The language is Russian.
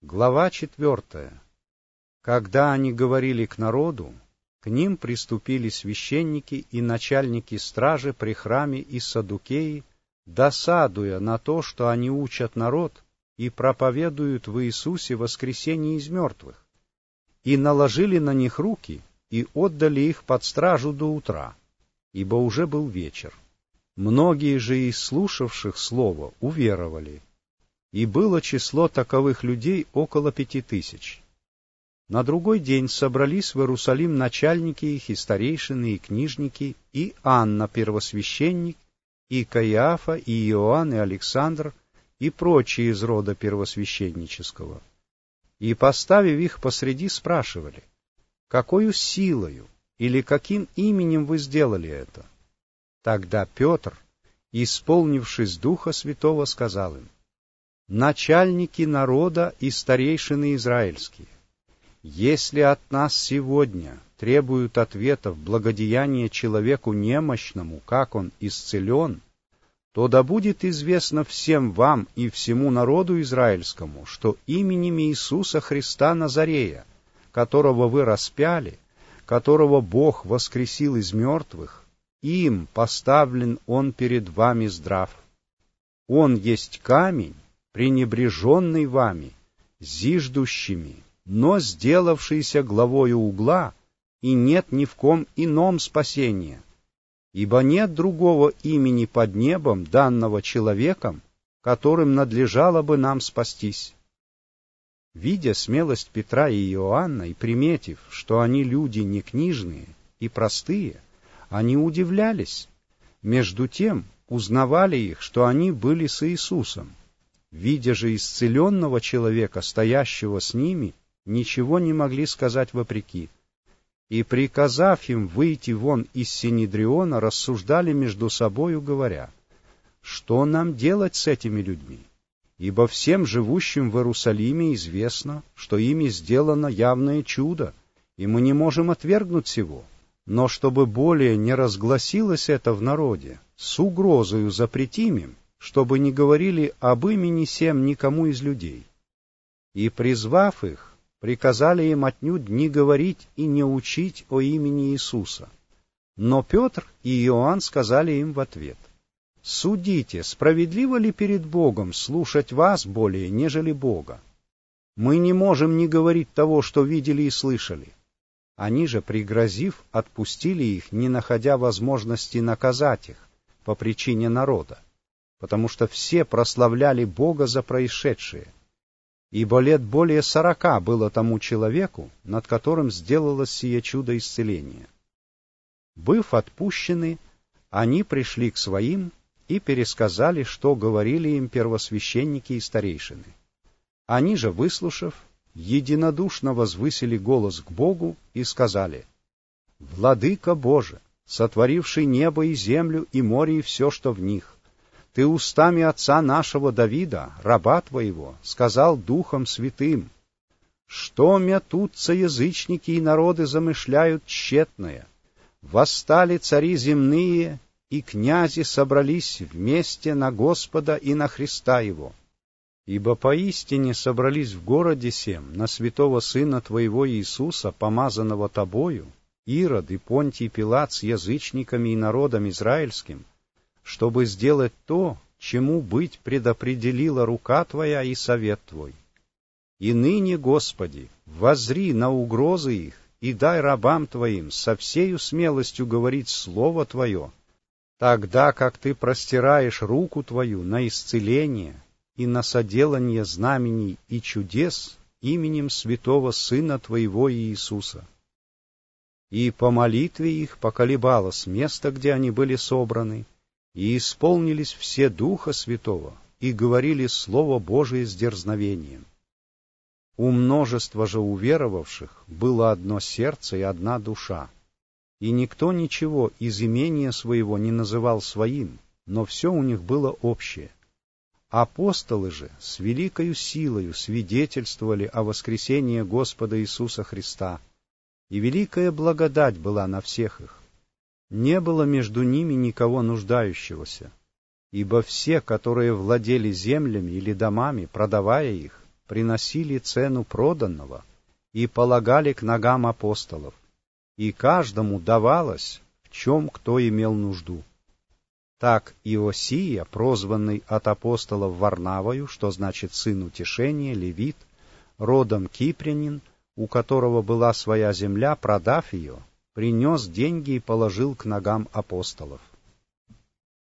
Глава 4. Когда они говорили к народу, к ним приступили священники и начальники стражи при храме и саддукеи, досадуя на то, что они учат народ и проповедуют в Иисусе воскресение из мертвых, и наложили на них руки и отдали их под стражу до утра, ибо уже был вечер. Многие же из слушавших слово уверовали, и было число таковых людей около 5000. На другой день собрались в Иерусалим начальники их, и старейшины, и книжники, и Анна, первосвященник, и Каиафа, и Иоанн, и Александр, и прочие из рода первосвященнического. И, поставив их посреди, спрашивали: «Какою силою или каким именем вы сделали это?» Тогда Петр, исполнившись Духа Святого, сказал им: «Начальники народа и старейшины израильские, если от нас сегодня требуют ответов благодеяния человеку немощному, как он исцелен, то да будет известно всем вам и всему народу израильскому, что именем Иисуса Христа Назарея, которого вы распяли, которого Бог воскресил из мертвых, им поставлен он перед вами здрав. Он есть камень, пренебреженный вами, зиждущими, но сделавшийся главою угла, и нет ни в ком ином спасения, ибо нет другого имени под небом, данного человеком, которым надлежало бы нам спастись». Видя смелость Петра и Иоанна и приметив, что они люди не книжные и простые, они удивлялись. Между тем узнавали их, что они были с Иисусом. Видя же исцеленного человека, стоящего с ними, ничего не могли сказать вопреки. И, приказав им выйти вон из Синедриона, рассуждали между собою, говоря: «Что нам делать с этими людьми? Ибо всем живущим в Иерусалиме известно, что ими сделано явное чудо, и мы не можем отвергнуть сего. Но чтобы более не разгласилось это в народе, с угрозою запретим им, чтобы не говорили об имени сем никому из людей». И, призвав их, приказали им отнюдь не говорить и не учить о имени Иисуса. Но Петр и Иоанн сказали им в ответ: «Судите, справедливо ли перед Богом слушать вас более, нежели Бога? Мы не можем не говорить того, что видели и слышали». Они же, пригрозив, отпустили их, не находя возможности наказать их по причине народа, потому что все прославляли Бога за происшедшее. Ибо лет более 40 было тому человеку, над которым сделалось сие чудо исцеления. Быв отпущены, они пришли к своим и пересказали, что говорили им первосвященники и старейшины. Они же, выслушав, единодушно возвысили голос к Богу и сказали: «Владыка Боже, сотворивший небо и землю и море и все, что в них, Ты устами отца нашего Давида, раба Твоего, сказал Духом Святым: что мятутся язычники и народы замышляют тщетное. Восстали цари земные, и князи собрались вместе на Господа и на Христа Его. Ибо поистине собрались в городе сем на святого Сына Твоего Иисуса, помазанного Тобою, Ирод и Понтий Пилат с язычниками и народом израильским, чтобы сделать то, чему быть предопределила рука Твоя и совет Твой. И ныне, Господи, воззри на угрозы их и дай рабам Твоим со всею смелостью говорить Слово Твое, тогда как Ты простираешь руку Твою на исцеление и на соделание знамений и чудес именем святого Сына Твоего Иисуса». И по молитве их поколебалось место, где они были собраны, и исполнились все Духа Святого, и говорили Слово Божие с дерзновением. У множества же уверовавших было одно сердце и одна душа, и никто ничего из имения своего не называл своим, но все у них было общее. Апостолы же с великою силою свидетельствовали о воскресении Господа Иисуса Христа, и великая благодать была на всех их. Не было между ними никого нуждающегося, ибо все, которые владели землями или домами, продавая их, приносили цену проданного и полагали к ногам апостолов, и каждому давалось, в чем кто имел нужду. Так Иосия, прозванный от апостолов Варнавою, что значит сын утешения, левит, родом кипрянин, у которого была своя земля, продав ее, принес деньги и положил к ногам апостолов.